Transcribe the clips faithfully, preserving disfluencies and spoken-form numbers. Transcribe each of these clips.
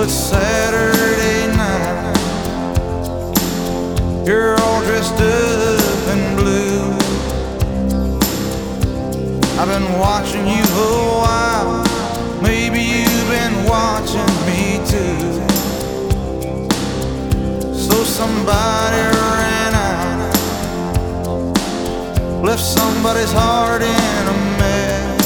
it's Saturday night. You're all dressed up in blue. I've been watching you a while. Maybe you've been watching me too. So somebody ran out, left somebody's heart in a mess.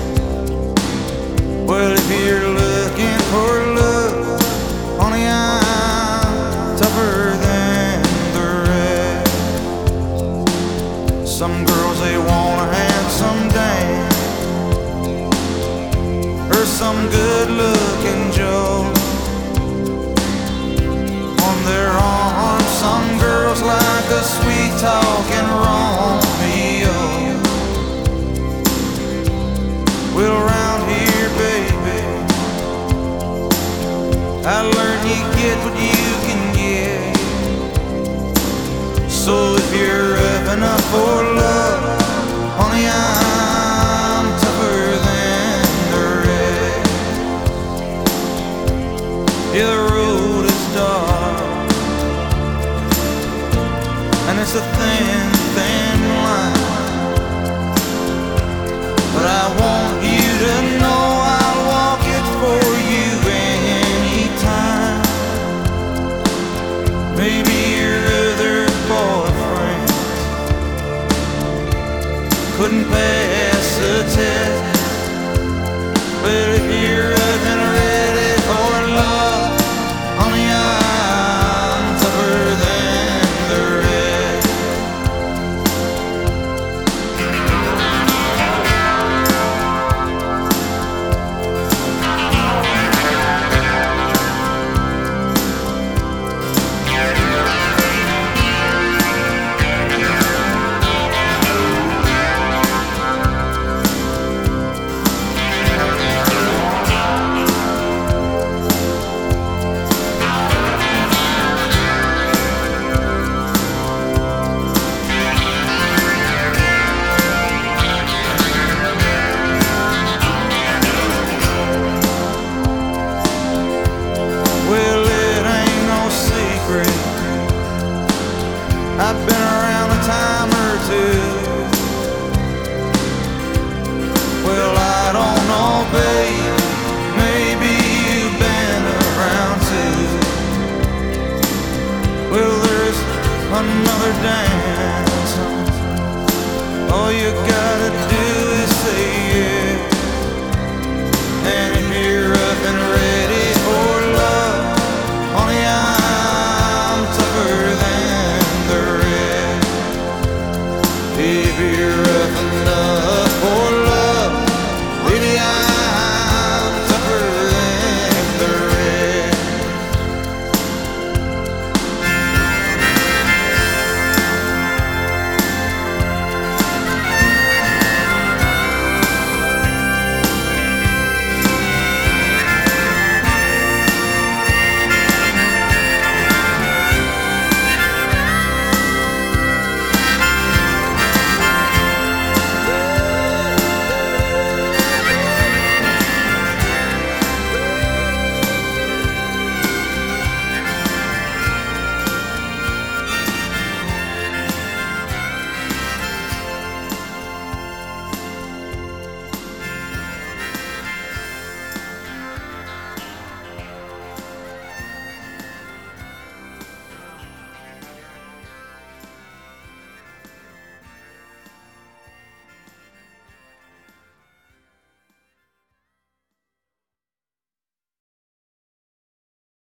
Well, if you're looking for love, honey, I'm tougher than the rest. Some girls, they want a handsome dame or some good-looking Joe on their arm. Some girls like a sweet-talking Romeo. Well, around here, baby, I learned you get what you can get. So if you're up enough for love, honey, I'm tougher than the rest. Yeah, the road is dark, and it's a thin, thin line, but I want you to know I'll walk it for you anytime. Maybe your other boyfriend couldn't pass the test, but if you're up and ready for love, honey, I'm tougher than the rest. Well, it ain't no secret, I've been around a time or two. Well, I don't know, babe, maybe you've been around too. Well, there's another dance, all you got